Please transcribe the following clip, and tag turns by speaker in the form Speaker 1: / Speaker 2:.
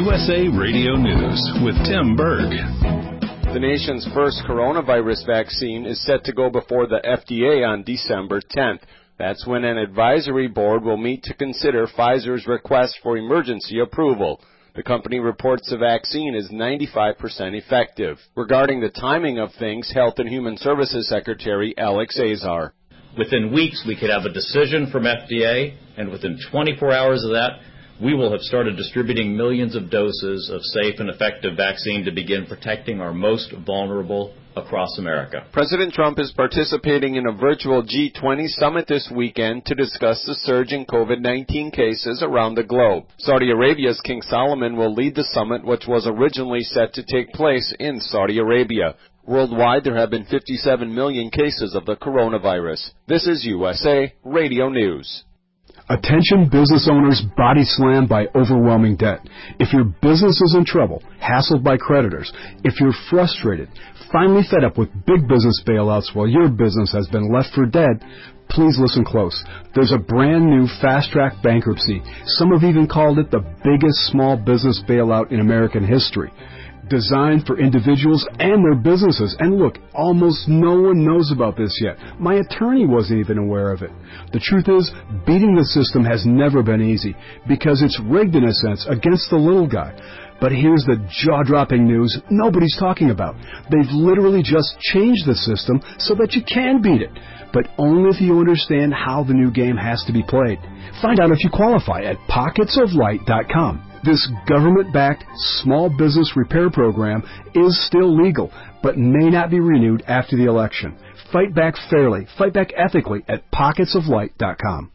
Speaker 1: USA Radio News with Tim Berg.
Speaker 2: The nation's first coronavirus vaccine is set to go before the FDA on December 10th. That's when an advisory board will meet to consider Pfizer's request for emergency approval. The company reports the vaccine is 95% effective. Regarding the timing of things, Health and Human Services Secretary Alex Azar.
Speaker 3: Within weeks, we could have a decision from FDA, and within 24 hours of that, we will have started distributing millions of doses of safe and effective vaccine to begin protecting our most vulnerable across America.
Speaker 2: President Trump is participating in a virtual G20 summit this weekend to discuss the surge in COVID-19 cases around the globe. Saudi Arabia's King Salman will lead the summit, which was originally set to take place in Saudi Arabia. Worldwide, there have been 57 million cases of the coronavirus. This is USA Radio News.
Speaker 4: Attention business owners body slammed by overwhelming debt. If your business is in trouble, hassled by creditors, if you're frustrated, finally fed up with big business bailouts while your business has been left for dead, please listen close. There's a brand new fast-track bankruptcy. Some have even called it the biggest small business bailout in American history. Designed for individuals and their businesses. And look, almost no one knows about this yet. My attorney wasn't even aware of it. The truth is, beating the system has never been easy because it's rigged in a sense against the little guy. But here's the jaw-dropping news nobody's talking about. They've literally just changed the system so that you can beat it, but only if you understand how the new game has to be played. Find out if you qualify at pocketsoflight.com. This government-backed small business repair program is still legal, but may not be renewed after the election. Fight back fairly, fight back ethically at pocketsoflight.com.